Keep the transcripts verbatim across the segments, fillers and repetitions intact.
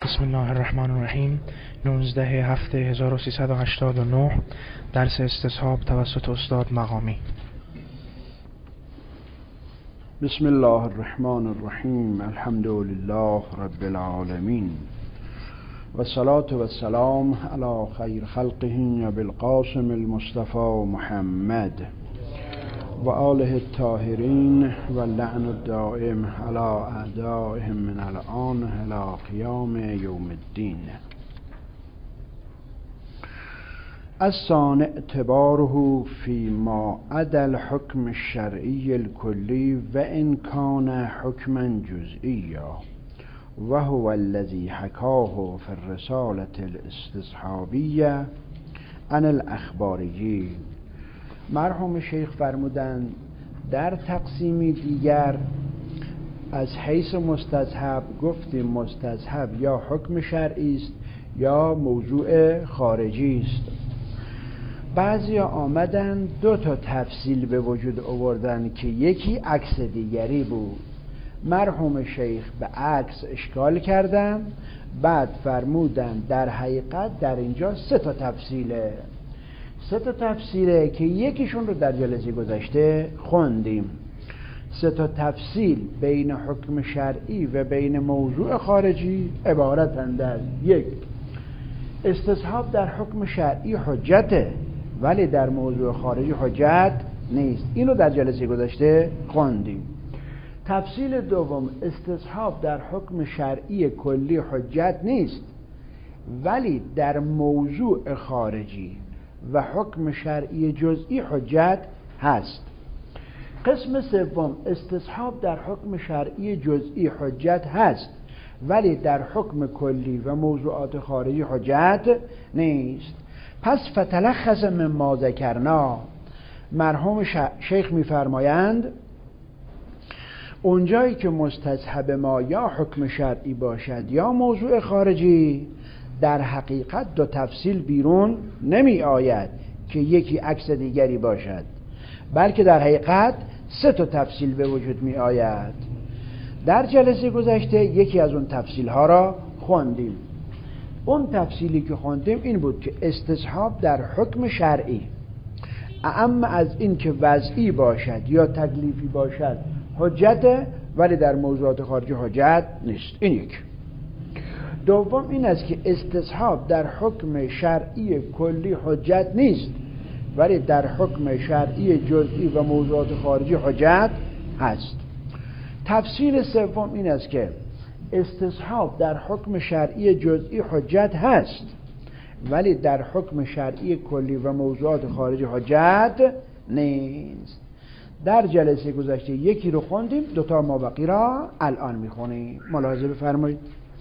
بسم الله الرحمن الرحیم. نوزده هفته هزار و سیصد و هشتاد و نه، درس استصحاب توسط استاد مقامی. بسم الله الرحمن الرحیم. الحمد لله رب العالمین و صلاة و سلام علی خیر خلقه بالقاسم المصطفى محمد و آله الطاهرین و لعن الدائم علی اعدائهم من الآن الی قیام یوم الدین. الثاني اعتباره فيما عدا الحكم الشرعي الكلي وإن كان حكما جزئيا وهو الذي حكاه في الرسالة الاستصحابية عن الأخباريين. مرحوم شیخ فرمودند در تقسیمی دیگر از حیث مستصحب گفتیم مستصحب یا حکم شرعی است یا موضوع خارجی است. بعضی آمدن دو تا تفصیل به وجود آوردن که یکی عکس دیگری بود. مرحوم شیخ به عکس اشکال کردن، بعد فرمودن در حقیقت در اینجا سه تا تفصیله سه تا تفسیره که یکیشون رو در جلسه گذشته خوندیم. سه تا تفصیل بین حکم شرعی و بین موضوع خارجی عبارتند از: یک، استصحاب در حکم شرعی حجته ولی در موضوع خارجی حجت نیست. اینو در جلسه گذشته خوندیم. تفصیل دوم، استصحاب در حکم شرعی کلی حجت نیست ولی در موضوع خارجی و حکم شرعی جزئی حجت هست. قسم سوم، استصحاب در حکم شرعی جزئی حجت هست ولی در حکم کلی و موضوعات خارجی حجت نیست. پس فتلخص مما ذکرنا، مرحوم شیخ میفرمایند اونجایی که مستصحب ما یا حکم شرعی باشد یا موضوع خارجی، در حقیقت دو تفصیل بیرون نمی آید که یکی عکس دیگری باشد، بلکه در حقیقت سه تا تفصیل به وجود می آید. در جلسه گذشته یکی از اون تفصیل ها را خوندیم. اون تفصیلی که خوندیم این بود که استصحاب در حکم شرعی اعم از این که وضعی باشد یا تکلیفی باشد حجت، ولی در موضوعات خارجی حجت نیست. این یک. دوم این است که استصحاب در حکم شرعی کلی حجت نیست ولی در حکم شرعی جزئی و موضوعات خارجی حجت هست. تفصیل سوم این است که استصحاب در حکم شرعی جزئی حجت هست ولی در حکم شرعی کلی و موضوعات خارجی حجت نیست. در جلسه گذشته یکی رو خوندیم، دوتا مابقی را الان میخونیم. ملاحظه بفرمایید.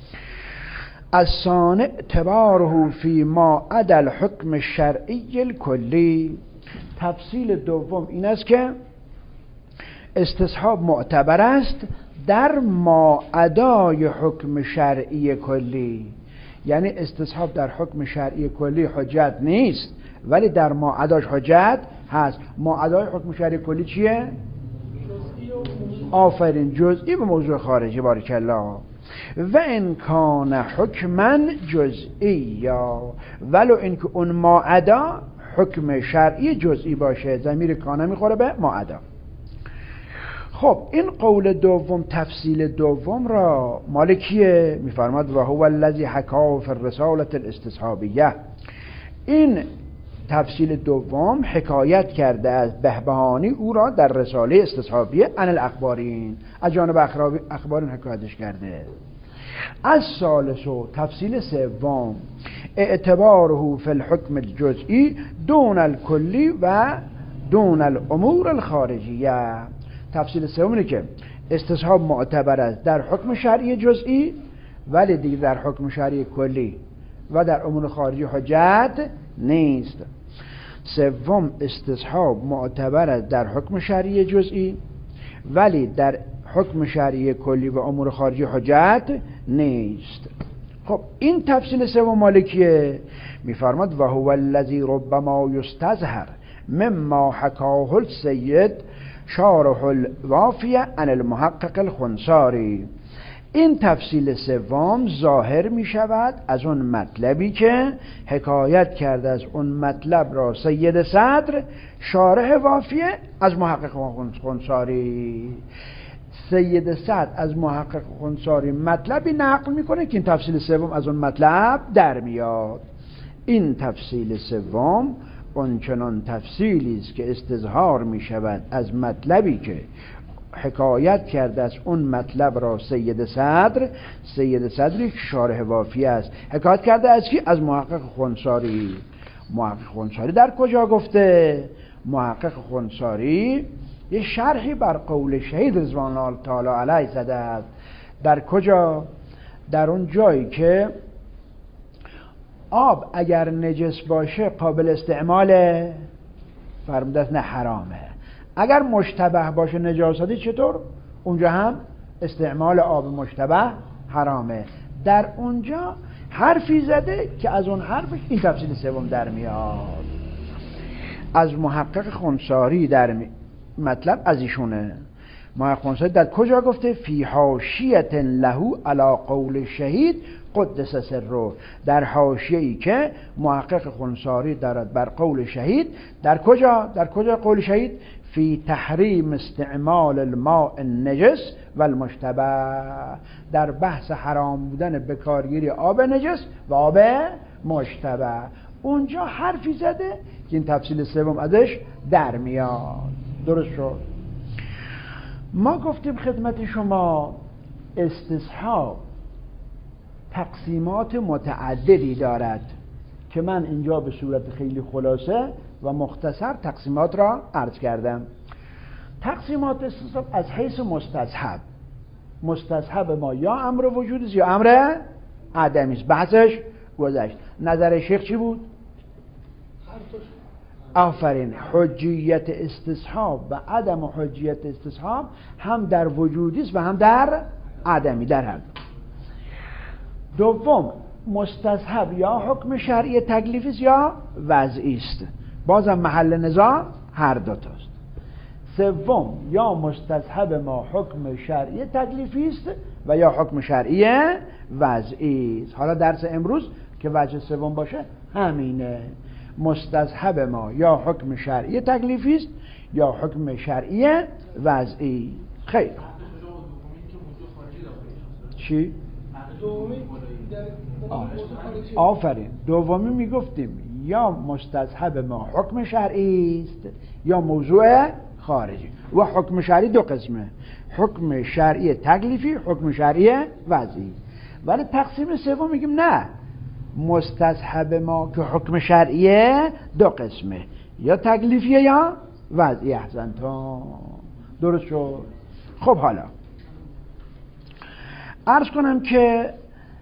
الثاني اعتباره فيما عدا الحكم الشرعي الكلي. تفصیل دوم این است که استصحاب معتبر است در ما عدای حکم شرعی کلی، یعنی استصحاب در حکم شرعی کلی حجت نیست ولی در ما عداش حجت هست. ما عدای حکم شرعی کلی چیه؟ آفرین، جزئی به موضوع خارجی. بارک الله. و ان کان حکما جزئیا، ولو اینکه اون ماعدا حکم شرعی جزئی باشه. ضمیر کانه میخوره به ماعدا. خب این قول دوم، تفصیل دوم را مال کیه؟ میفرماد و هو الذی حکاه فی الرسالة الاستصحابیه. این تفصیل دوم حکایت کرده از بهبهانی او را در رساله استصحابیه عن الاخبارین، از جانب اخبارین حکایتش کرده. از ثالثو، تفصیل سوم، اعتباره فی الحکم الجزئی دون الکلی و دون الامور الخارجیه. تفصیل سوم اینه که استصحاب معتبر است در حکم شرعی جزئی ولی دیگه در حکم شرعی کلی و در امور خارجی حجت نیست. سوم، استصحاب معتبر است در حکم شرعی جزئی ولی در حکم شرعی کلی و امور خارجی حجت نیست. خب این تفصیل سوم مالکیه. میفرماد و هو الذی ربما یستظهر مما حکاه السید شارح الوافیه عن المحقق الخنساری. این تفصیل سوم ظاهر می شود از اون مطلبی که حکایت کرده از اون مطلب را سید صدر شارح وافیه از محقق خنساری. سید صدر از محقق خنساری مطلبی نقل میکنه که این تفصیل سوم از اون مطلب در میاد. این تفصیل سوم اونچنان تفصیلی است که استظهار می شود از مطلبی که حکایت کرده از اون مطلب را سید صدر. سید صدری که شارح وافی است حکایت کرده از کی؟ از محقق خنساری. محقق خنساری در کجا گفته؟ محقق خنساری یه شرحی بر قول شهید رضوان الله تعالی علیه زده است. در کجا؟ در اون جایی که آب اگر نجس باشه قابل استعماله، فرموده است نه حرامه. اگر مشتبه باشه نجاستی چطور؟ اونجا هم استعمال آب مشتبه حرامه. در اونجا حرفی زده که از اون حرفش این تفصیل سوم در میاد. از محقق خنساری در می... مطلب از ایشونه. محقق خنساری در کجا گفته؟ فی حاشیة له علی قول شهید قدس سره. در حاشیه‌ای که محقق خنساری دارد بر قول شهید. در کجا؟ در کجا قول شهید؟ فی تحریم استعمال الماء النجس و المشتبه. در بحث حرام بودن بکارگیری آب نجس و آب مشتبه. اونجا حرفی زده که این تفصیل سوم ازش در میاد. درست شد؟ ما گفتیم خدمت شما استصحاب تقسیمات متعددی دارد که من اینجا به صورت خیلی خلاصه و مختصر تقسیمات را عرض کردم. تقسیمات استصحاب از حیث مستصحب. مستصحب ما یا امر وجودی است یا امر عدمی است. بحثش گذشت. نظر شیخ چی بود؟ آفرین. حجیت استصحاب و عدم حجیت استصحاب هم در وجودی است و هم در عدمی، در هم. دوم، مستصحب یا حکم شرعی تکلیفی است یا وضعی است. بازم محل نزاع هر دو تاست. سوم، یا مستصحب ما حکم شرعی تکلیفی است و یا حکم شرعی وضعی است. حالا درس امروز که وجه سوم باشه همینه. مستصحب ما یا حکم شرعی تکلیفی است یا حکم شرعی وضعی. خیر. چی؟ آفرین. دومی میگفتیم یا مستصحب ما حکم شرعی است یا موضوع خارجی. و حکم شرعی دو قسمه: حکم شرعی تکلیفی، حکم شرعی وضعی. ولی تقسیم سوم میگیم نه، مستصحب ما که حکم شرعیه دو قسمه، یا تکلیفیه یا وضعی. احسنتم، درست شد. خب حالا عرض کنم که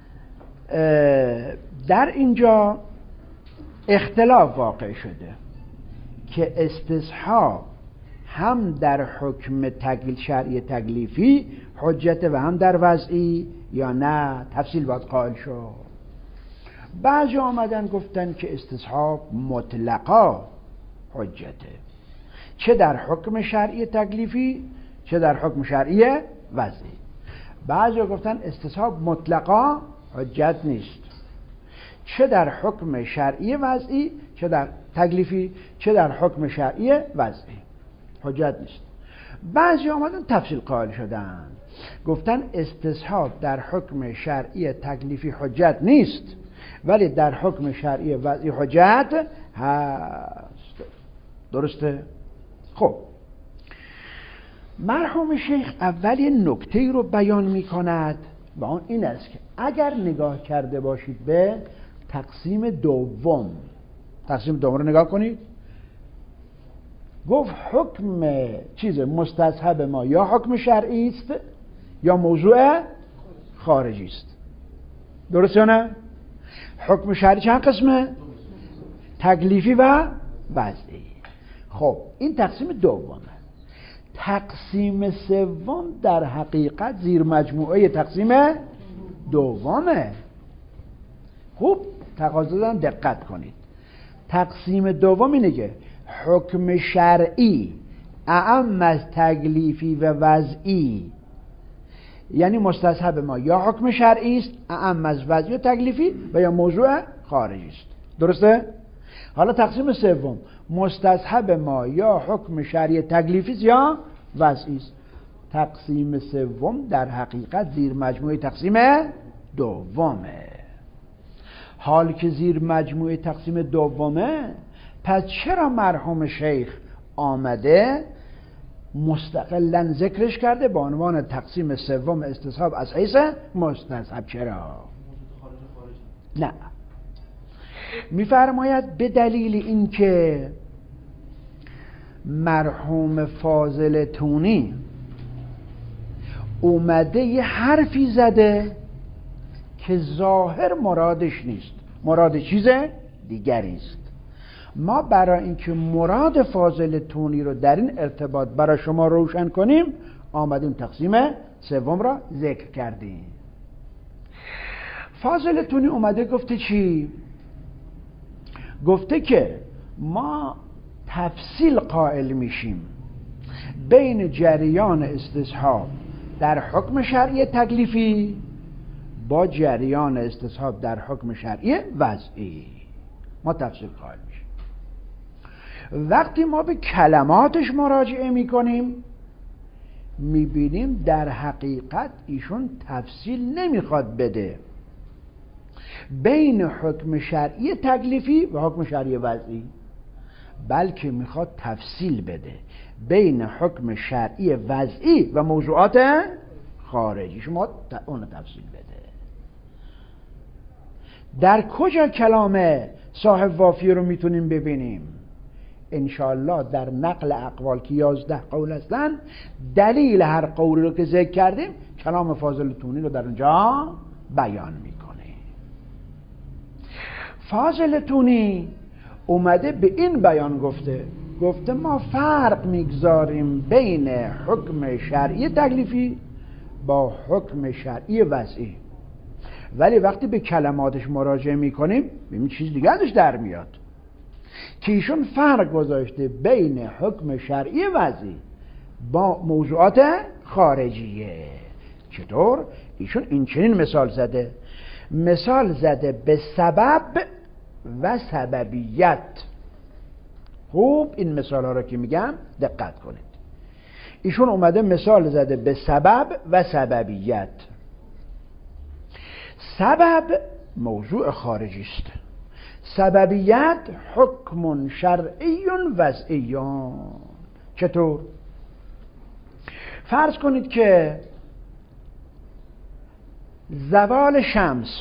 در اینجا اختلاف واقع شده که استصحاب هم در حکم تکلیل شرعی تکلیفی حجت و هم در وضعی یا نه. تفصیل باید قائل شد. بعضی آمدن گفتن که استصحاب مطلقا حجته، چه در حکم شرعی تکلیفی چه در حکم شرعی وضعی. بعضی گفتن استصحاب مطلقا حجت نیست، چه در حکم شرعی وضعی چه در تکلیفی چه در حکم شرعی وضعی حجت نیست. بعضی آمدن تفصیل قائل شدن، گفتن استصحاب در حکم شرعی تکلیفی حجت نیست ولی در حکم شرعی وضعی حجت هست. درسته؟ خب مرحوم شیخ اول یه نکته رو بیان می کند و اون این است که اگر نگاه کرده باشید به تقسیم دوم، تقسیم دوم رو نگاه کنید، گفت حکم چیز مستصحب ما یا حکم شرعی است یا موضوع خارجی است. درسته نه؟ حکم شرعی چند قسمه؟ تکلیفی و وضعی. خب این تقسیم دومه. تقسیم سوم در حقیقت زیر مجموعه تقسیم دومه. خوب تقاضا دارم دقت کنید. تقسیم دوم اینه که حکم شرعی اعم از تکلیفی و وضعی یعنی مستصحب ما یا حکم شرعی است اعم از وضعی و تکلیفی و یا موضوع خارجی است. درسته؟ حالا تقسیم سوم، مستصحب ما یا حکم شرعی تکلیفی است یا وضعی است. تقسیم سوم در حقیقت زیر مجموعه تقسیم دومه. حال که زیر مجموعه تقسیم دومه، پس چرا مرحوم شیخ آمده مستقلاً ذکرش کرده به عنوان تقسیم سوم استصحاب از حیث مستصحب؟ چرا؟ نه، میفرماید به دلیل اینکه مرحوم فاضل تونی اومده یه حرفی زده که ظاهر مرادش نیست، مراد چیز دیگری است. ما برای اینکه مراد فاضل تونی رو در این ارتباط برای شما روشن کنیم آمدیم تقسیم سوم را ذکر کردیم. فاضل تونی اومده گفته چی؟ گفته که ما تفصیل قائل میشیم بین جریان استصحاب در حکم شرعی تکلیفی با جریان استصحاب در حکم شرعی وضعی. ما تفصیل قائل میشیم. وقتی ما به کلماتش مراجعه میکنیم میبینیم در حقیقت ایشون تفصیل نمیخواد بده بین حکم شرعی تکلیفی و حکم شرعی وضعی، بلکه میخواد تفصیل بده بین حکم شرعی وضعی و موضوعات خارجی. شما اون تفصیل بده. در کجا کلام صاحب وافیه رو میتونیم ببینیم؟ انشاءالله در نقل اقوال که یازده قول هستن، دلیل هر قولی رو که ذکر کردیم کلام فاضل تونی رو در اونجا بیان میکنه. فاضل تونی اومده به این بیان گفته گفته ما فرق میگذاریم بین حکم شرعی تکلیفی با حکم شرعی وضعی، ولی وقتی به کلماتش مراجعه میکنیم ببین چیز دیگه ازش در میاد که ایشون فرق گذاشته بین حکم شرعی وضعی با موضوعات خارجیه. چطور؟ ایشون این چنین مثال زده، مثال زده به سبب و سببیت. خوب این مثال ها رو که میگم دقت کنید. ایشون اومده مثال زده به سبب و سببیت. سبب موضوع خارجی است، سببیت حکم شرعی وضعی. چطور؟ فرض کنید که زوال شمس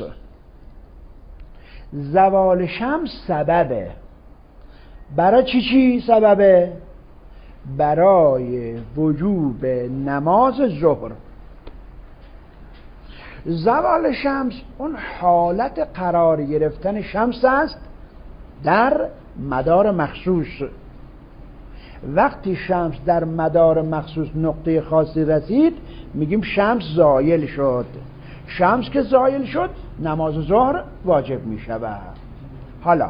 زوال شمس سببه. برای چی چی سببه؟ برای وجوب نماز ظهر. زوال شمس اون حالت قرار گرفتن شمس است در مدار مخصوص. وقتی شمس در مدار مخصوص نقطه خاصی رسید میگیم شمس زایل شد. شمس که زایل شد نماز ظهر واجب میشود. حالا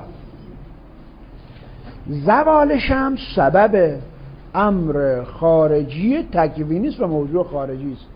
زوال شمس سبب امر خارجی تکوینی است و موضوع خارجی است،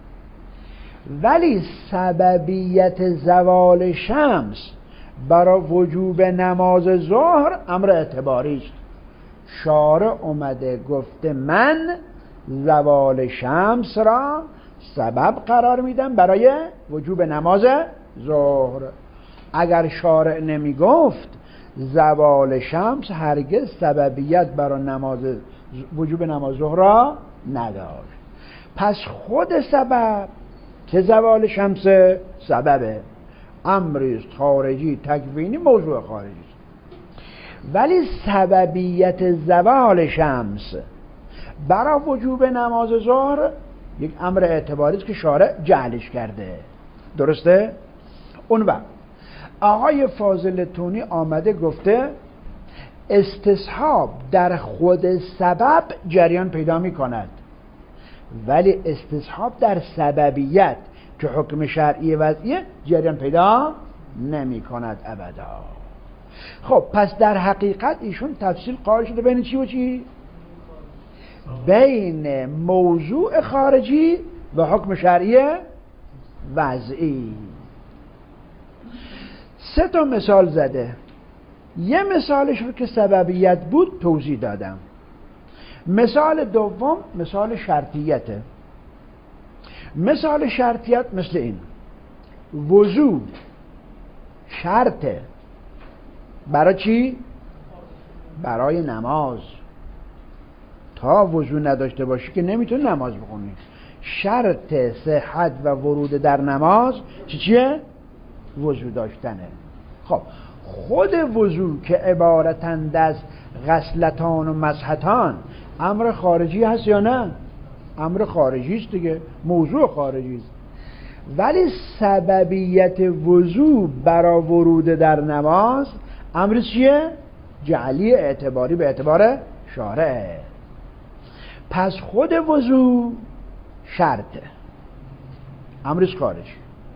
ولی سببیت زوال شمس برای وجوب نماز ظهر امر اعتباری است. شارع اومده گفته من زوال شمس را سبب قرار میدم برای وجوب نماز ظهر. اگر شارع نمی گفت زوال شمس هرگز سببیت برای نماز وجوب نماز ظهر را نداشت. پس خود سبب که زوال شمس سببه، امری است خارجی تکوینی، موضوع خارجی است، ولی سببیت زوال شمس برای وجوب نماز ظهر یک امر اعتباری است که شارع جعلش کرده. درسته؟ اون وقت آقای فاضل تونی آمده گفته استصحاب در خود سبب جریان پیدا می کند، ولی استصحاب در سببیت که حکم شرعی وضعیه جریان پیدا نمی کند ابدا. خب پس در حقیقت ایشون تفصیل قائل شده بین چی و چی؟ بین موضوع خارجی و حکم شرعی وضعی. سه تا مثال زده. یه مثالش رو که سببیت بود توضیح دادم. مثال دوم مثال شرطیته. مثال شرطیت مثل این: وضو شرطه برای چی؟ برای نماز. تا وضو نداشته باشی که نمیتونی نماز بخونی. شرط صحت و ورود در نماز چی چیه؟ وضو داشتنه. خب خود وضو که عبارتند از غسلتان و مسحتان امر خارجی هست یا نه؟ امر خارجی است دیگه، موضوع خارجی است. ولی سببیت وضو برای ورود در نماز امر چیه؟ جعلی اعتباری به اعتبار شارع. پس خود وضو شرطه، امرش خارجی.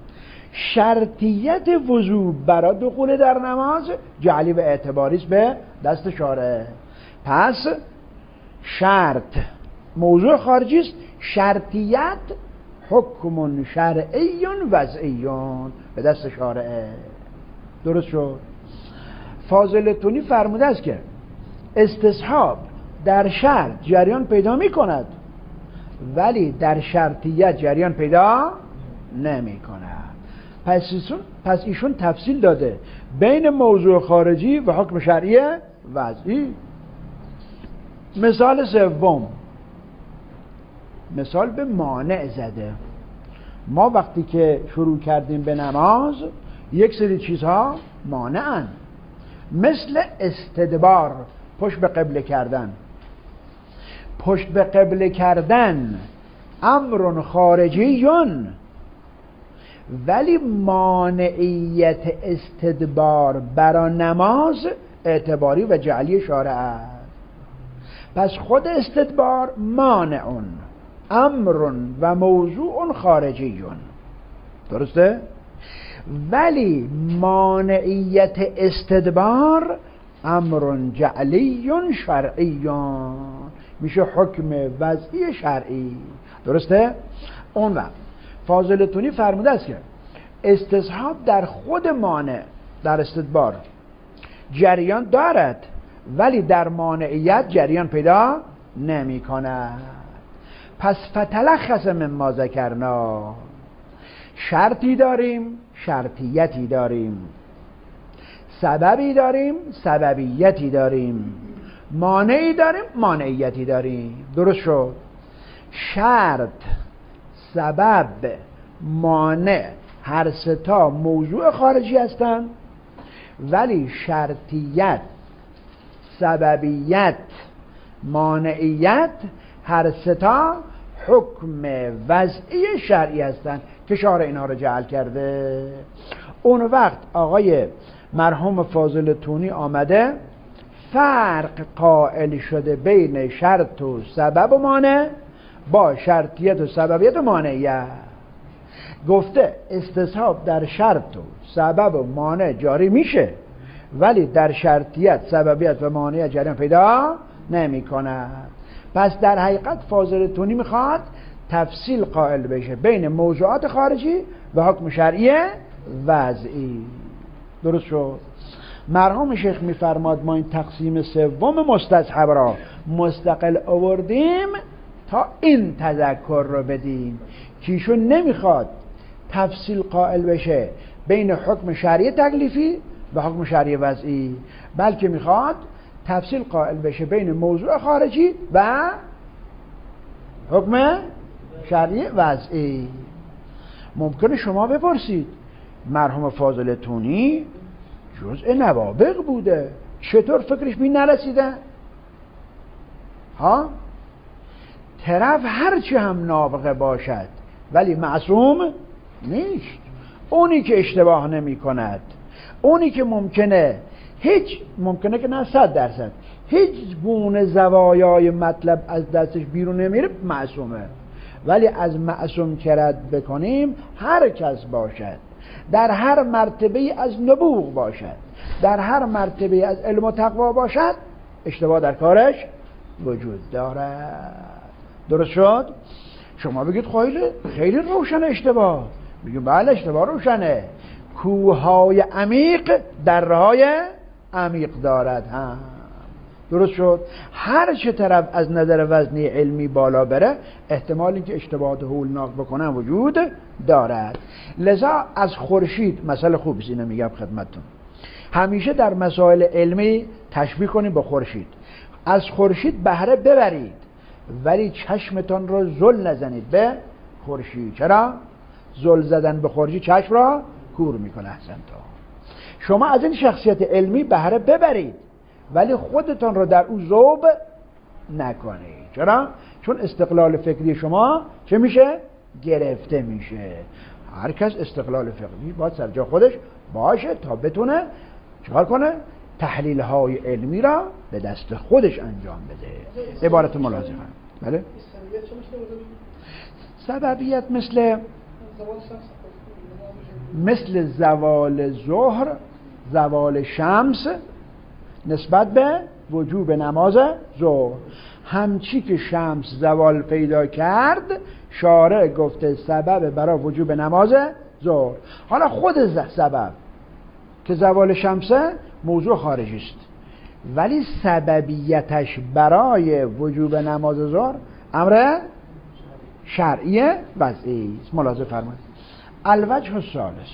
شرطیت وضو برای دخول در نماز جعلی و اعتباری است به دست شارع. پس شرط موضوع خارجی است، شرطیت حکم شرعی وضعی به دست شارع. درست شد؟ فاضل تونی فرموده است که استصحاب در شرط جریان پیدا می کند ولی در شرطیت جریان پیدا نمی کند. پس ایشون, پس ایشون تفصیل داده بین موضوع خارجی و حکم شرعی وضعی. مثال سوم مثال به مانع زده. ما وقتی که شروع کردیم به نماز یک سری چیزها مانعن، مثل استدبار، پشت به قبله کردن. پشت به قبله کردن امر خارجیون، ولی مانعیت استدبار برای نماز اعتباری و جعلی شارع است. پس خود استدبار مانعون امر و موضوع خارجیون، درسته؟ ولی مانعیت استدبار امر جعلی شرعی، میشه حکم وضعی شرعی، درسته؟ اون وقت فاضل تونی فرموده است که استصحاب در خود مانع در استدبار جریان دارد ولی در مانعیت جریان پیدا نمی کند. پس فتلخص مما ذکرنا، شرطی داریم شرطیتی داریم، سببی داریم سببیتی داریم، مانعی داریم مانعیتی داریم. درست شد؟ شرط، سبب، مانع هر سه تا موضوع خارجی هستن، ولی شرطیت، سببیت، مانعیت هر سه تا حکم وضعی شرعی هستن که شارع اینها رو جعل کرده. اون وقت آقای مرحوم فاضل تونی آمده فرق قائل شده بین شرط و سبب و مانع با شرطیت و سببیت و مانعیت. گفته استصحاب در شرط و سبب و مانع جاری میشه ولی در شرطیت، سببیت و مانعیت جریان پیدا نمی کند. پس در حقیقت فاضل تونی میخواد تفصیل قائل بشه بین موضوعات خارجی و حکم شرعی وضعی. درست شد؟ مرحوم شیخ میفرماد ما این تقسیم سوم مستصحب را مستقل آوردیم تا این تذکر رو بدیم که ایشون نمیخواد تفصیل قائل بشه بین حکم شرعی تکلیفی و حکم شرعی وضعی، بلکه میخواد تفصیل قائل بشه بین موضوع خارجی و حکم شرعی وضعی. ممکنه شما بپرسید مرحوم فاضل تونی جزء نوابغ بوده، چطور فکرش بی نرسیده؟ ها؟ طرف هرچی هم نابغه باشد ولی معصوم نیست. اونی که اشتباه نمی کند، اونی که ممکنه هیچ ممکنه که نه صد درصد هیچ گونه زوایای مطلب از دستش بیرون نمیره، معصومه. ولی از معصوم که رد بکنیم هر کس باشد، در هر مرتبه از نبوغ باشد، در هر مرتبه از علم و تقوا باشد، اشتباه در کارش وجود دارد. درست شد؟ شما بگید خیلی خیلی روشن اشتباه، میگیم بله اشتباه روشنه. کوههای عمیق درهای عمیق دارد هم. درست شد. هر چه طرف از نظر وزنی علمی بالا بره احتمال اینکه اشتباهات هولناک بکنن وجود دارد. لذا از خورشید مسئله خوبی است، اینو میگم خدمتتون، همیشه در مسائل علمی تشبیه کنید با خورشید. از خورشید بهره ببرید ولی چشمتان رو زل نزنید به خورشید. چرا؟ زل زدن به خورشید چشم را کور میکنه. احسن تا شما از این شخصیت علمی بهره ببرید ولی خودتان رو در او ذوب نکنید. چرا؟ چون استقلال فکری شما چه میشه؟ گرفته میشه. هر کس استقلال فکری باید سر جا خودش باشه تا بتونه چیکار کنه؟ تحلیل های علمی را به دست خودش انجام بده. عبارت ملازمه. بله؟ سببیت مثل مثل زوال ظهر، زوال شمس نسبت به وجوب نماز ظهر. همچی که شمس زوال پیدا کرد شارع گفته سبب برای وجوب نماز ظهر. حالا خود سبب که زوال شمسه موضوع خارجی است ولی سببیتش برای وجوب نماز ظهر امر شرعی وضعی است. ملاحظه فرمایید. الوجه الثالث،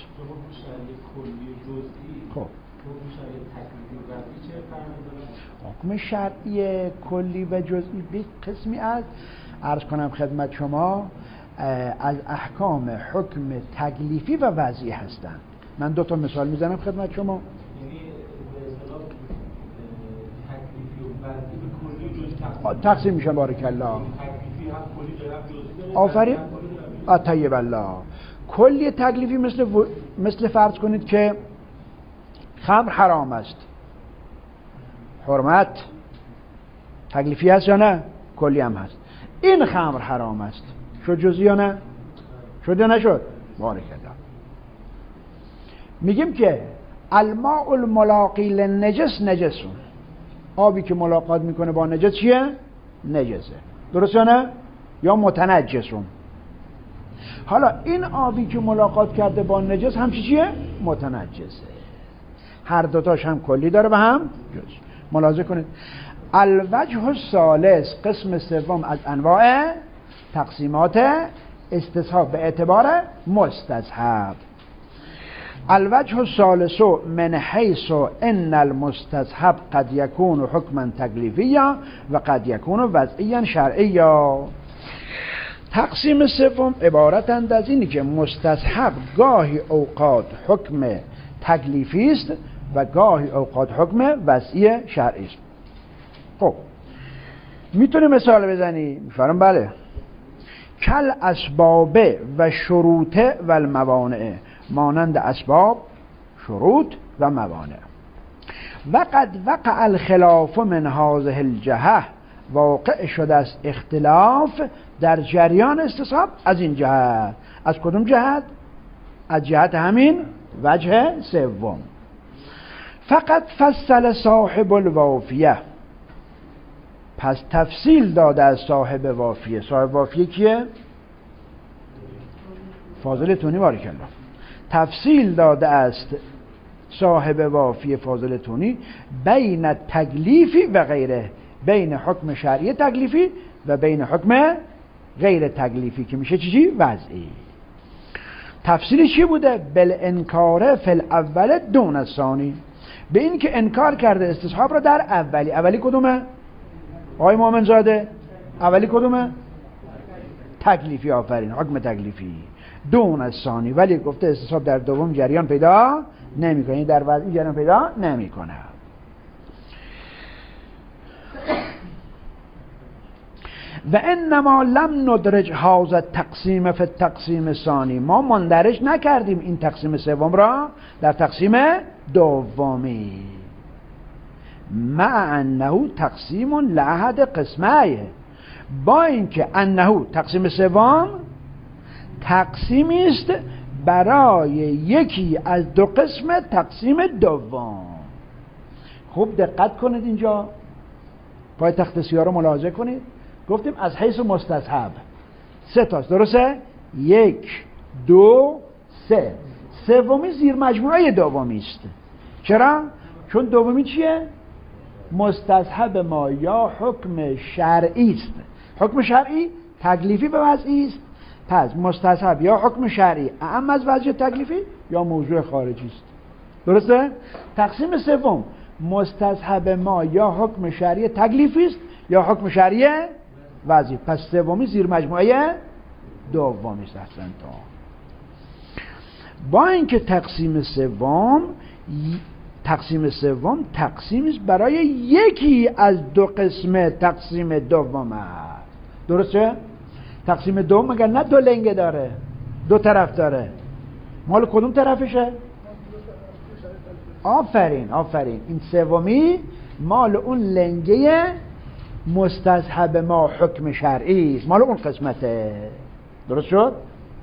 خب حکم شرعی کلی و جزئی به قسمی از عرض کنم خدمت شما از احکام حکم تکلیفی و وضعی هستند. من دو تا مثال میزنم خدمت شما. تقسیم میشن. بارک الله. آفرین. طیب الله. کلی تکلیفی مثل و... مثل فرض کنید که خمر حرام است. حرمت تکلیفی هست یا نه؟ کلی هم هست. این خمر حرام است. شد جزئی یا نه؟ شد یا نشد؟ بارک الله. میگیم که الماء الملاقی للنجس نجسون. آبی که ملاقات میکنه با نجس چیه؟ نجسه. درست یا نه؟ یا متنجسون. حالا این آبی که ملاقات کرده با نجس هم چیه؟ متنجسه. هر دوتاش هم کلی داره و هم جزئی. ملاحظه کنید. الوجه الثالث، قسم سوم از انواع تقسیمات استصحاب به اعتبار مستصحب. الوجه الثالث من حیث ان المستصحب قد یکون حکما تکلیفیا و قد یکون وضعیا شرعیا. تقسیم سوم عبارتند از اینی که مستصحب گاهی اوقات حکم تکلیفی است و گاهی اوقات حکم وضعی شرعی است. خب میتونه مثال بزنی؟ میفرم بله. کل اسباب و شروط و الموانع، مانند اسباب، شروط و موانع. و قد وقع الخلاف من هذه الجهه، واقع شده است اختلاف در جریان استصحاب از این جهت. از کدوم جهت؟ از جهت همین وجه سوم. فقط فصل صاحب الوافیه، پس تفصیل داده از صاحب وافیه. صاحب وافیه کیه؟ فاضل تونی. بارک الله. تفصیل داده است صاحب وافیه فاضل تونی بین تکلیفی و غیره، بین حکم شرعی تکلیفی و بین حکم غیر تکلیفی که میشه چیزی؟ وضعی. تفصیل چی بوده؟ بل انکار فی الاول دون الثانی، به این که انکار کرده استصحاب را در اولی. اولی کدومه؟ آقای مومن زاده اولی کدومه؟ تکلیفی. آفرین. حکم تکلیفی. دون الثانی، ولی گفته استصحاب در دوم جریان پیدا نمیکنه، در وضعی جریان پیدا نمیکنه. و انما لم ندرج هذا التقسیم فی التقسیم الثانی، ما مندرج نکردیم این تقسیم سوم را در تقسیم دومی. مع انه تقسیم لاحد قسمه، با اینکه انه تقسیم سوم تقسیمی است برای یکی از دو قسم تقسیم دوم. خوب دقت کنید اینجا، پای تخت سیاه رو ملاحظه کنید. گفتیم از حیث مستصحب سه تاست، درسته؟ یک دو سه. سومی زیر مجموعه دومی است. چرا؟ چون دومی چیه؟ مستصحب ما یا حکم شرعی است. حکم شرعی تکلیفی به وضعی است، پس مستصحب یا حکم شرعی اعم از وضع تکلیفی یا موضوع خارجی است. درسته؟ تقسیم سوم مستصحب ما یا حکم شرعی تکلیفی است یا حکم شرعی وضعی. پس سومی زیر مجموعه دومی است. اصلا تا با اینکه تقسیم سوم تقسیم سوم تقسیم است برای یکی از دو قسم تقسیم دوم است. درسته؟ تقسیم دوم مگر نه دو لنگه داره، دو طرف داره، مال کدوم طرفشه؟ آفرین آفرین این سومی مال اون لنگه مستصحب ما حکم شرعی است، مال اون قسمته. درست شد؟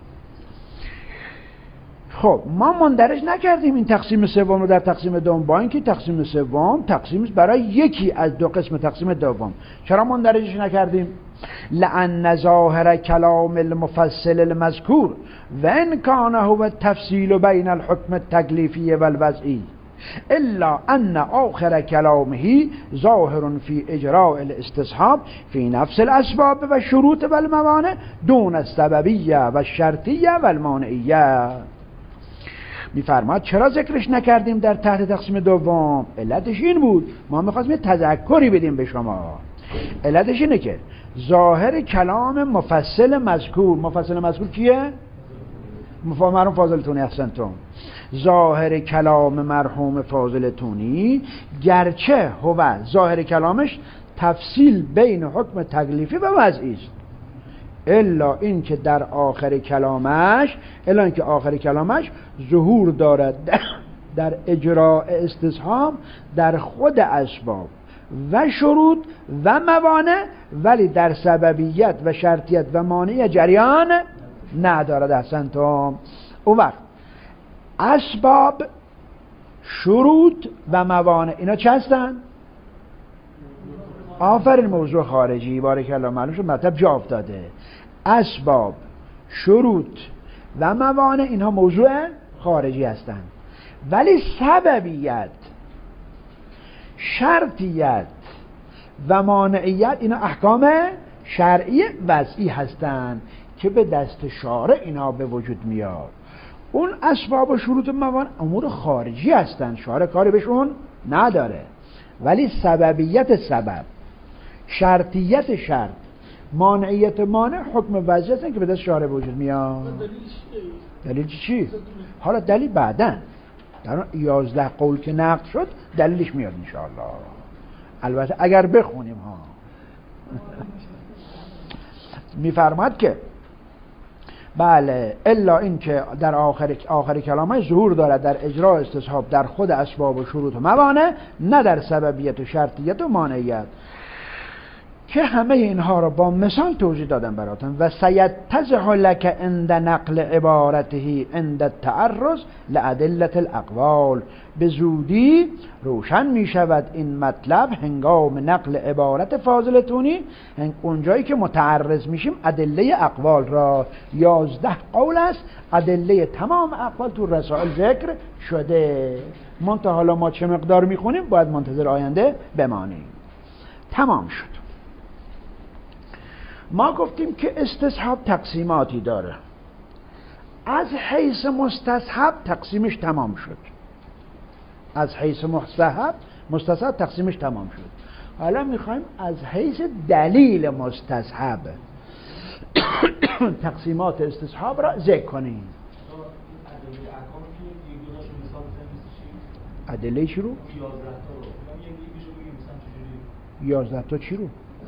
خب ما مندرج نکردیم این تقسیم سوم رو در تقسیم دوم، با اینکه تقسیم سوم تقسیم است برای یکی از دو قسم تقسیم دوم. چرا مندرجش نکردیم؟ لأن ظاهر کلام المفصل المذکور و ان کان هو التفصیل بین الحکم التکلیفی و الوضعی الا ان آخر کلامه ظاهر فی اجراء الاستصحاب فی نفس الاسباب و شروط و الموانع دون السببیه و الشرطیه و المانعیه. میفرماد چرا ذکرش نکردیم در تحت تقسیم دوم؟ علتش این بود، ما میخواستیم تذکری بدیم به شما. علتش اینه که ظاهر کلام مفصل مذکور، مفصل مذکور کیه؟ مرحوم فاضلتونی. احسنتم. ظاهر کلام مرحوم فاضلتونی گرچه هو ظاهر کلامش تفصیل بین حکم تکلیفی و وضعی است، الا این که در آخر کلامش الا این که آخر کلامش ظهور دارد در اجراء استصحاب در خود اسباب و شروط و موانع، ولی در سببیت و شرطیت و مانع جریان ندارد. احسنتم. اون وقت اسباب، شروط و موانع اینا چه هستن؟ آفرین موضوع خارجی. بارک الله. معلوم شد مطلب جا افتاده. اسباب، شروط و موانع اینها موضوع خارجی هستند، ولی سببیت، شرطیت و مانعیت اینا احکام شرعی وضعی هستند که به دست شارع اینا به وجود میاد. اون اسباب و شروط و موانع امور خارجی هستند، شارع کاری بهشون نداره، ولی سببیت سبب، شرطیت شرط، مانعیت مانع حکم وضعی هستن که به دست شارع به وجود میاد. دلیل چی؟ حالا دلیل بعدن در اون یازده قول که نقد شد دلیلش میاد انشاءالله، البته اگر بخونیم ها. میفرماد که بله الا این که در آخر آخر کلامه ظهور دارد در اجراء استصحاب در خود اسباب و شروط و موانع، نه در سببیت و شرطیت و مانعیت، که همه اینها را با مثال توضیح دادم براتون. و سیتضح لک عند نقل عبارته عند التعرض لادله الاقوال، به زودی روشن می شود این مطلب هنگام نقل عبارت فاضلتونی، اونجایی که متعرض میشیم ادله اقوال را. یازده قول است، ادله تمام اقوال تو رسائل ذکر شده. منتها حالا ما چه مقدار میخونیم باید منتظر آینده بمانیم. تمام شد. ما گفتیم که استصحاب تقسیماتی داره. از حیث مستصحب تقسیمش تمام شد. از حیث مستصحب مستصحب تقسیمش تمام شد. حالا میخوایم از حیث دلیل مستصحب تقسیمات استصحاب را ذکر کنیم. ادله چی رو؟ یازده تا چی رو؟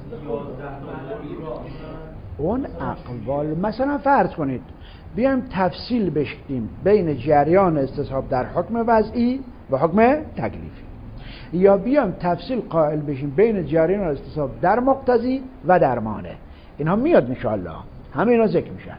اون اقوال. مثلا فرض کنید بیایم تفصیل بشیم بین جریان استصحاب در حکم وضعی و حکم تکلیفی، یا بیایم تفصیل قائل بشیم بین جریان استصحاب در مقتضی و در مانع. اینها میاد انشاءالله، همه اینا ذکر میشه.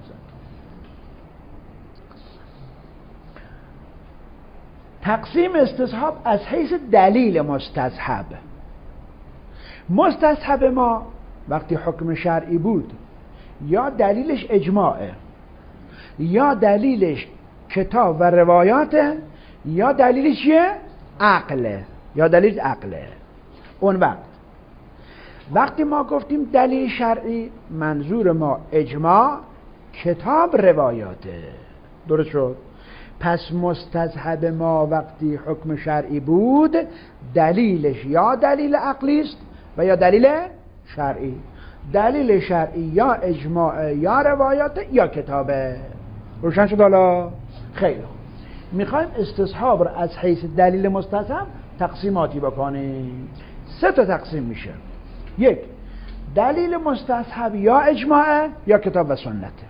تقسیم استصحاب از حیث دلیل مستصحب. مستصحب ما وقتی حکم شرعی بود یا دلیلش اجماعه، یا دلیلش کتاب و روایاته، یا دلیلش چیه؟ عقله، یا دلیل عقله. اون وقت وقتی ما گفتیم دلیل شرعی، منظور ما اجماع، کتاب، روایاته. درست شد؟ پس مستذهب ما وقتی حکم شرعی بود، دلیلش یا دلیل عقلی است و یا دلیل شرعی. دلیل شرعی یا اجماع یا روایات یا کتابه. روشن شد حالا؟ خیلی خوب. میخوایم استصحاب رو از حیث دلیل مستصحب تقسیماتی بکنیم. سه تا تقسیم میشه. یک، دلیل مستصحب یا اجماع یا کتاب و سنته.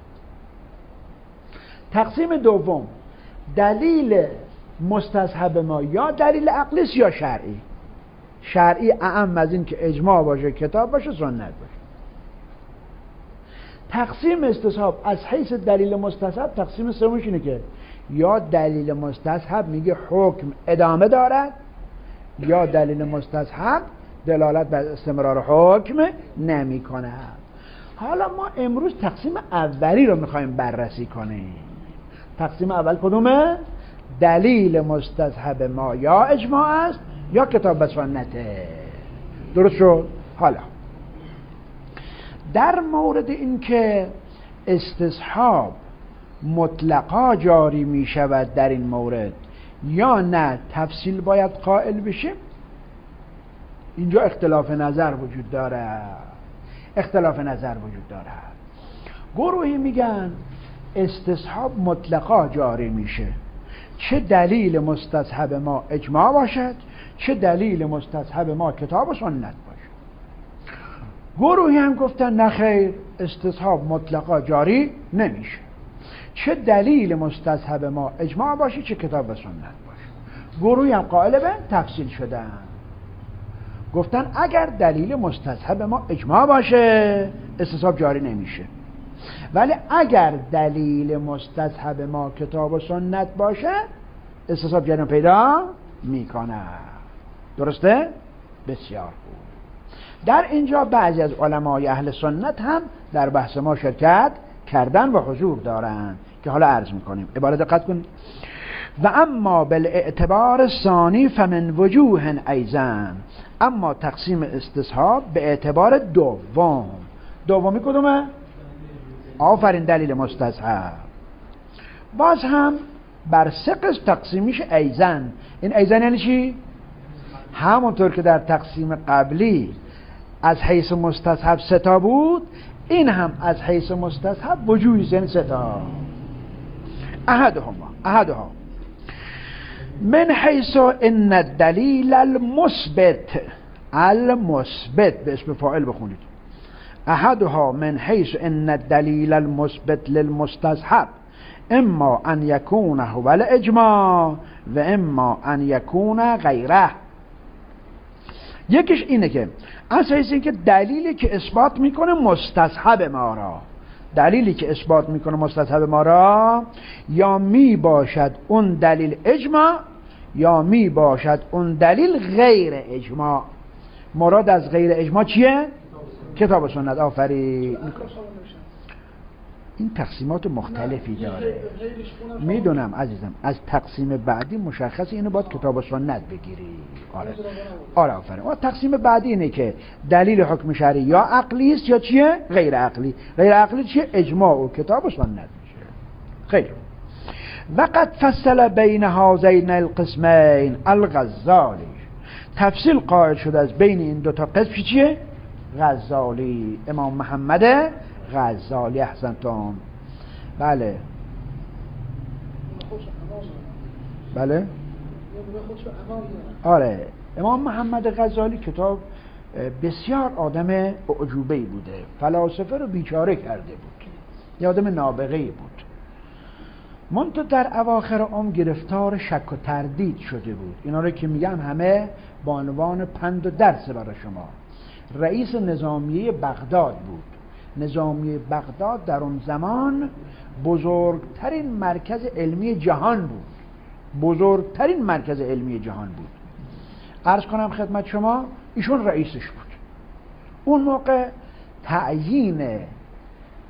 تقسیم دوم، دلیل مستصحب ما یا دلیل عقلی یا شرعی. شرعی اعم از این که اجماع باشه، کتاب باشه، سنت باشه. تقسیم استصحاب از حیث دلیل مستصحب، تقسیم سومش اینه که یا دلیل مستصحب میگه حکم ادامه دارد، یا دلیل مستصحب دلالت بر استمرار حکم نمی کند. حالا ما امروز تقسیم اولی رو میخوایم بررسی کنیم. تقسیم اول کدومه؟ دلیل مستصحب ما یا اجماع است یا کتاب و سنته. درست شد؟ حالا در مورد این که استصحاب مطلقا جاری می شود در این مورد یا نه تفصیل باید قائل بشه، اینجا اختلاف نظر وجود داره. اختلاف نظر وجود داره. گروهی میگن استصحاب مطلقا جاری میشه، چه دلیل مستصحب ما اجماع باشد، چه دلیل مستصحب ما کتاب و سنت باشه. گروهی هم گفتن نخیر، استصحاب مطلقا جاری نمیشه، چه دلیل مستصحب ما اجماع باشه، چه کتاب و سنت باشه. گروهی هم قائل به تفصیل شدن، گفتن اگر دلیل مستصحب ما اجماع باشه استصحاب جاری نمیشه، ولی اگر دلیل مستصحب ما کتاب و سنت باشه استصحاب جاری پیدا میکنه. درسته؟ بسیار خوب. در اینجا بعضی از علمای اهل سنت هم در بحث ما شرکت کردن و حضور دارن که حالا عرض میکنیم. عبارت دقت کن. و اما بالاعتبار ثانی فمن وجوه ایزن، اما تقسیم استصحاب به اعتبار دوم. دومی کدومه؟ آفرین، دلیل مستصحب. باز هم بر سه قسم تقسیم میشه ایزن. این ایزن یعنی چی؟ همونطور که در تقسیم قبلی از حیث مستصحب سه تا بود، این هم از حیث مستصحب وجوهی یعنی سه تا. احدهما احدها من حیث ان الدلیل المثبت، المثبت به اسم فاعل بخونید. احدها من حیث ان الدلیل المثبت للمستصحب اما ان یکون هو الاجماع و اما ان یکون غیره. یکیش اینه که از حیث این که دلیلی که اثبات میکنه مستصحب ما را، دلیلی که اثبات میکنه مستصحب ما را، یا می باشد اون دلیل اجماع یا می باشد اون دلیل غیر اجماع. مراد از غیر اجماع چیه؟ کتاب و سنت. آفرین. این تقسیمات مختلفی داره، میدونم عزیزم. از تقسیم بعدی مشخص اینو باید کتاب و سنت بگیری. آره آره آفرین. و تقسیم بعدی اینه که دلیل حکم شرعی یا عقلی است یا چیه؟ غیر عقلی. غیر عقلی چیه؟ اجماع و کتاب و سنت میشه. خیر. وقد فصل بین هذین القسمین الغزالی، تفصیل قائل شده از بین این دو تا قسم چیه؟ غزالی، امام محمد غزالی. احسنتم. بله بله آره، امام محمد غزالی کتاب بسیار آدم اعجوبه‌ای بوده، فلاسفه رو بیچاره کرده بود، یه آدم نابغه‌ای بود. منتها در اواخر عمر گرفتار شک و تردید شده بود. اینا رو که میگم همه با عنوان پند و درس برای شما. رئیس نظامیه بغداد بود. نظامیه بغداد در اون زمان بزرگترین مرکز علمی جهان بود. بزرگترین مرکز علمی جهان بود. عرض کنم خدمت شما ایشون رئیسش بود. اون موقع تعیین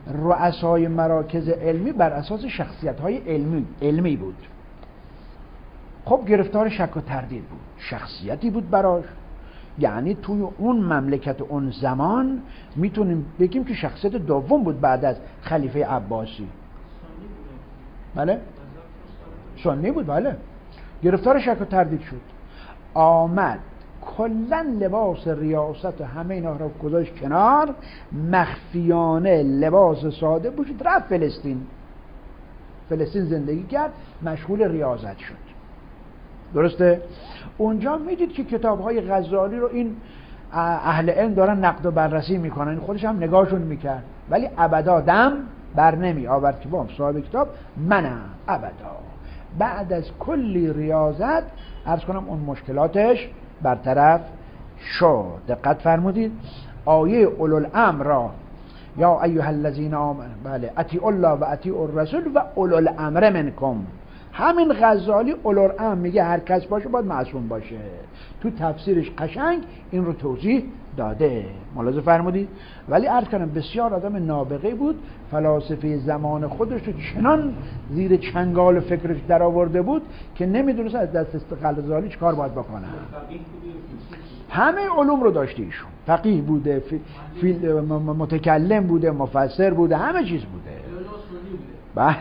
رؤسای مراکز علمی بر اساس شخصیت‌های علمی علمی بود. خب گرفتار شک و تردید بود، شخصیتی بود براش، یعنی توی اون مملکت اون زمان میتونیم بگیم که شخصیت دوم بود بعد از خلیفه عباسی. بله سنی بود، بله. گرفتار شک و تردید شد، آمد کلن لباس ریاست همه اینا رو گذاشت کنار، مخفیانه لباس ساده پوشید، رفت فلسطین. فلسطین زندگی کرد، مشغول ریاضت شد. درسته؟ اونجا میدید که کتاب‌های غزالی رو این اهل علم دارن نقد و بررسی میکنن، این خودش هم نگاهشون میکرد، ولی ابدا دم بر نمی آورد که با صاحب کتاب منم ابدا. بعد از کلی ریاضت عرض کنم اون مشکلاتش برطرف شد. دقت فرمودید آیه اولوالامر را یا ایها الذین آمنوا بله اطیعوا الله و اطیعوا الرسول و اولوالامر منکم. همین غزالی اولوالامر میگه هر کس باشه باید معصوم باشه، تو تفسیرش قشنگ این رو توضیح داده، ملاحظه فرمودید. ولی عرض کنم بسیار آدم نابغه بود، فلاسفه زمان خودش رو چنان زیر چنگال فکرش در آورده بود که نمیدونست از دست غزالی چه کار باید بکنه. همه علوم رو داشته ایشون، فقیه بوده، فی... فی... متکلم بوده، مفسر بوده، همه چیز بوده. بله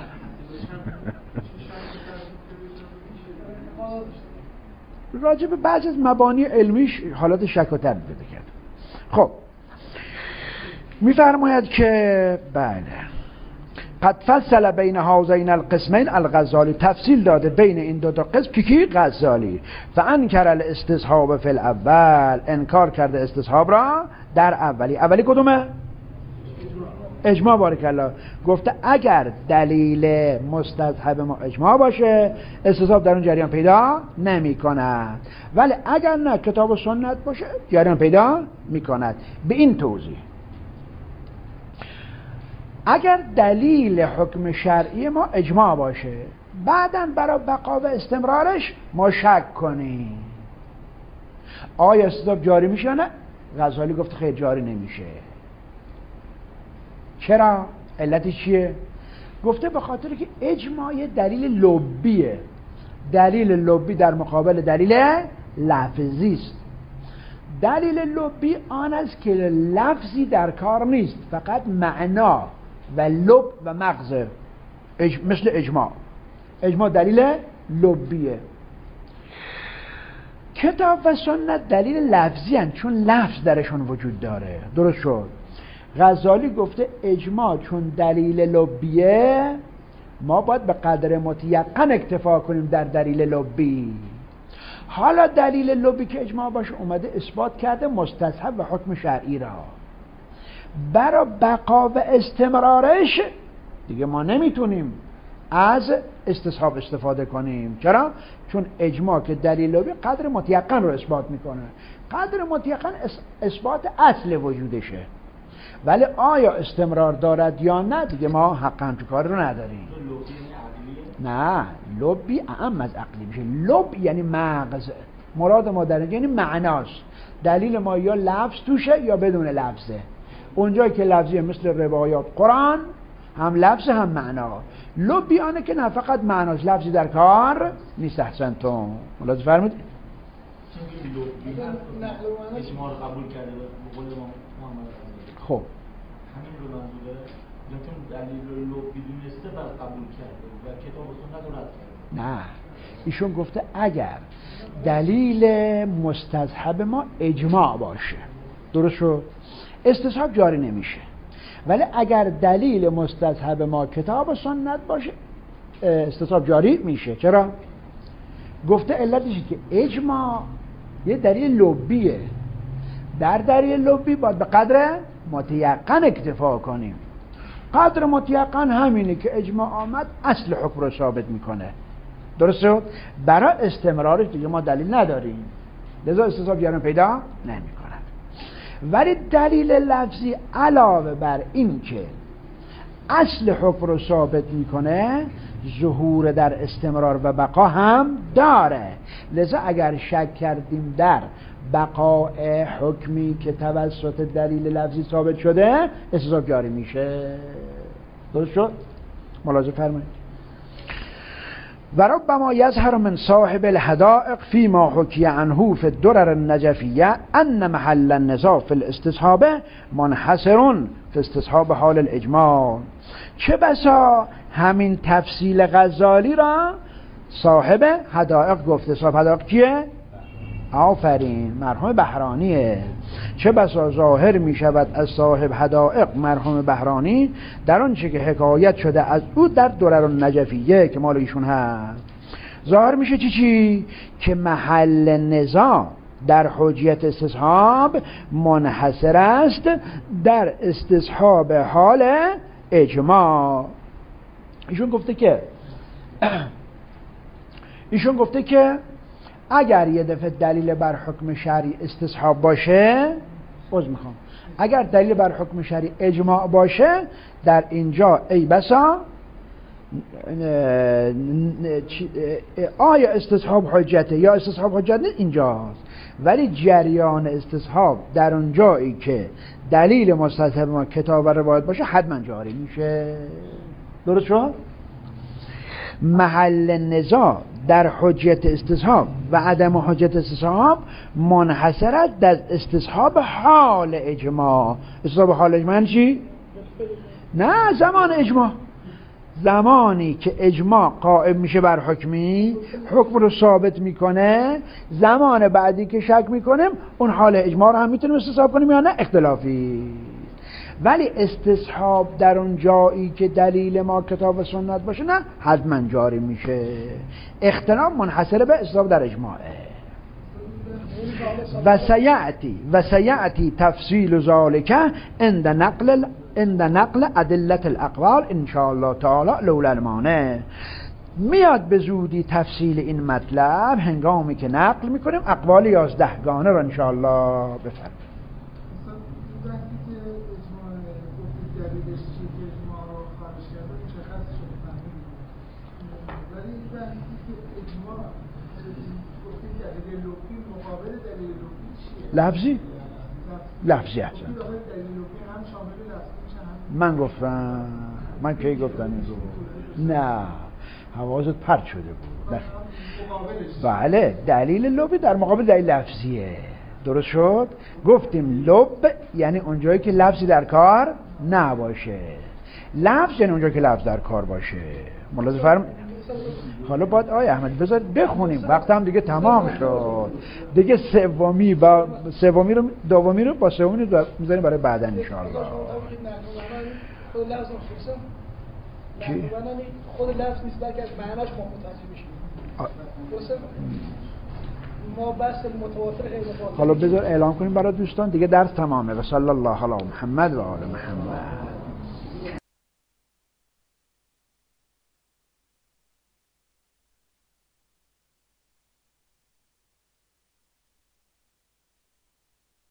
راجع به بعضی از مبانی علمیش حالات شک و تردید پیدا کرد. خب میفرماید که بله قد فصل بین هذین القسمین الغزالی، تفصیل داده بین این دو تا قسم که کی؟ غزالی. فانکر الاستصحاب فی الاول، انکار کرده استصحاب را در اولی. اولی کدومه؟ اجماع. بارک الله. گفته اگر دلیل مستصحب ما اجماع باشه استصحاب در اون جریان پیدا نمی کند، ولی اگر نه کتاب و سنت باشه جریان پیدا می کند. به این توضیح اگر دلیل حکم شرعی ما اجماع باشه، بعداً برای بقا و استمرارش ما شک کنیم آیا استصحاب جاری میشه یا نه. غزالی گفت خیر جاری نمیشه. چرا؟ علتش چیه؟ گفته به خاطر که اجماع دلیل لبیه، دلیل لبی در مقابل دلیل لفظی است. دلیل لبی آن است که لفظی در کار نیست، فقط معنا و لب و مغز، اج... مثل اجماع. اجماع دلیل لبیه. کتاب و سنت دلیل لفظی هستند چون لفظ درشون وجود داره. درست شد؟ غزالی گفته اجماع چون دلیل لبیه ما باید به قدر متیقن اکتفا کنیم در دلیل لبی. حالا دلیل لبی که اجماع باشه اومده اثبات کرده مستصحب و حکم شرعی را، برای بقا و استمرارش دیگه ما نمیتونیم از استصحاب استفاده کنیم. چرا؟ چون اجماع که دلیل لبی قدر متیقن رو اثبات میکنه، قدر متیقن اثبات اصل وجودشه، ولی آیا استمرار دارد یا نه دیگه ما حق همچه کار رو نداریم. نه لبی اعم از عقلی میشه. لب یعنی مغز، مراد ما در اینجا یعنی معناست. دلیل ما یا لفظ توشه یا بدون لفظه. اونجایی که لفظیه مثل روایات قرآن هم لفظ هم معنا. لبی آنه که نه فقط معناست، لفظی در کار نیست. احسنتم. ملاحظه فرمودید؟ اجماع رو قبول کرده به قول محمد. خب همین رو منظوره، چون دلیل رو بدونسته بعد قبول کرده و کتاب و سنت رو رد کرده. نه ایشون گفته اگر دلیل مستصحب ما اجماع باشه، درست شد، استصحاب جاری نمیشه. ولی اگر دلیل مستصحب ما کتاب و سنت باشه استصحاب جاری میشه. چرا؟ گفته علتش که اجماع یه دلیل لبیه، در دلیل لبی باید به قدر متیقن اکتفا کنیم. قدر متیقن همینه که اجماع آمد اصل حکم رو ثابت میکنه. درست شد؟ برای استمرارش دیگه ما دلیل نداریم، لذا استصحاب جریان پیدا نمیکند. ولی دلیل لفظی علاوه بر این که اصل حکم رو ثابت میکنه ظهور در استمرار و بقا هم داره. لذا اگر شک کردیم در بقاء حکمی که توسط دلیل لفظی ثابت شده استصحاب جاری میشه. درست شد؟ ملاحظه فرمایید. و ربما یظهر من صاحب الحدائق فيما حكي عنه في الدرر النجفية ان محل النزاع في الاستصحاب منحصر في استصحاب حال الاجماع. چه بسا همین تفصیل غزالی را صاحب حدائق گفته. صاحب حدائق کیه؟ آفرین، مرحوم بهرانیه. چه بسا ظاهر می شود از صاحب حدائق مرحوم بهرانی در آنچه که حکایت شده از او در درر النجفیه که مال ایشون هست، ظاهر میشه چی چی؟ که محل نزاع در حجیت استصحاب منحصر است در استصحاب حال اجماع. ایشون گفته که ایشون گفته که اگر یه دفعه دلیل بر حکم شرعی استصحاب باشه، عذر میخوام، اگر دلیل بر حکم شرعی اجماع باشه، در اینجا ای بسا آیا استصحاب حجته یا استصحاب حجت نیست اینجاست، ولی جریان استصحاب در اون جایی که دلیل مستثب ما کتاب و روایت باشه حتما جاری میشه. درست شد؟ محل نزاع در حجت استصحاب و عدم حجت استصحاب منحصر است در استصحاب حال اجماع. استصحاب حال اجماع چی؟ نه زمان اجماع. زمانی که اجماع قائم میشه بر حکمی، حکم رو ثابت میکنه، زمان بعدی که شک میکنیم اون حال اجماع رو هم میتونیم استصحاب کنیم یا نه، اختلافی. ولی استصحاب در اون جایی که دلیل ما کتاب و سنت باشه نه، حتما جاری میشه. اختلاف منحصر به استصحاب در اجماعه. و سیعتی و سیعتی تفصیل ذالک عند نقل عند نقل ادله الاقوال ان شاء الله تعالی لولا المانع. میاد به زودی تفصیل این مطلب هنگامی که نقل میکنیم اقوال یازدهگانه رو ان شاء الله بفرمایید. لفظی؟ لفظی هست. من گفتم، من کی گفتم این رو؟ نه، حواست پرت شده بود. بله، دلیل لبی در مقابل دلیل لفظیه. درست شد؟ گفتیم لب یعنی اونجایی که لفظی در کار نباشه، لفظ یعنی اونجایی که لفظ در کار باشه. ملاحظه فرمایید. حالا باید آقای احمدی بذار بخونیم، وقت هم دیگه تمام شد دیگه. سومی با سومی رو دومی رو با سومی رو میذاریم برای بعدا ان شاء الله. چی؟ خود لفظ نیست بلکه از معناش ما متوجه میشیم. ما بس متواتر غیر متواتر. حالا بذار اعلام کنیم برای دوستان دیگه درس تمامه. و صلی الله علی محمد و آل محمد.